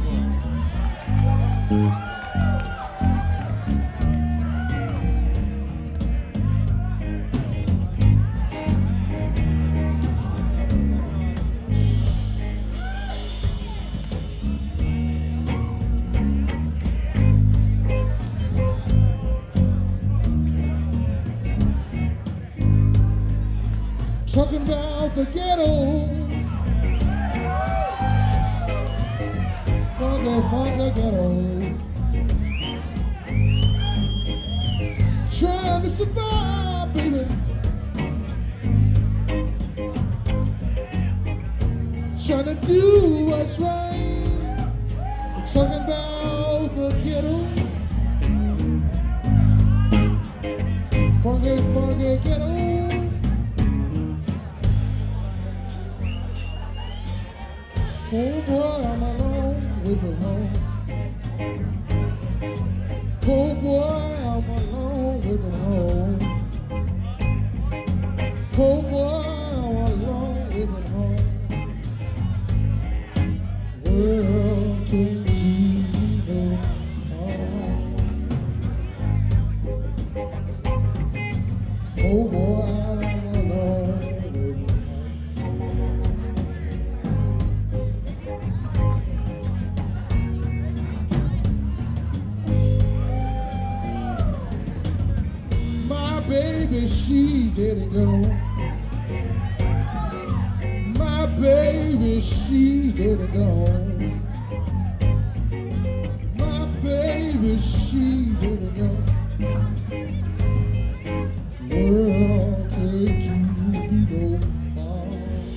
Talking about the ghetto, from the ghetto, trying to survive, baby, trying to do what's right. Talking about the ghetto, funky ghetto. Oh boy, I'm alone with the home. Oh boy, I'm alone with the home. Oh boy, I'm alone with the home. Well, can you know oh boy, I'm alone with the home. Baby, she's dead and gone. My baby, she's dead and gone. My baby, she's dead and gone. World, can't you know?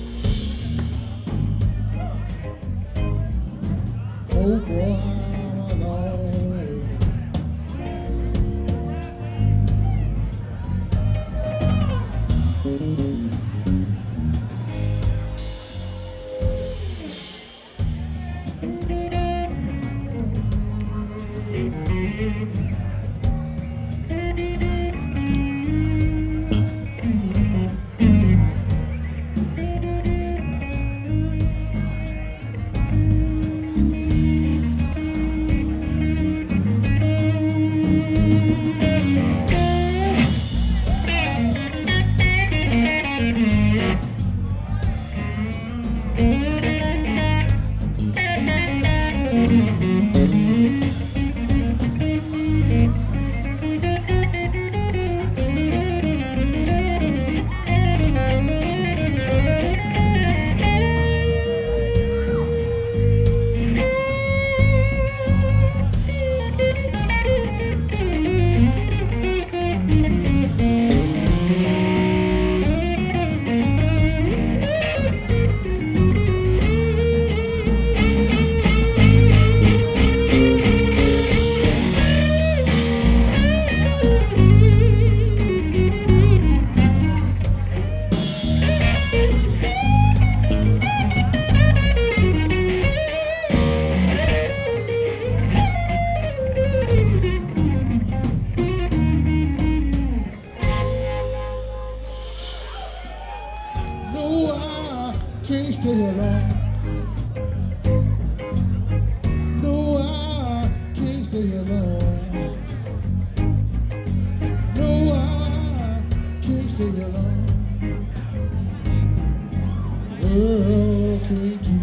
Oh boy, I'm alone. Can't stay alone. No, I can't stay alone. No, I can't stay alone. Girl, can't you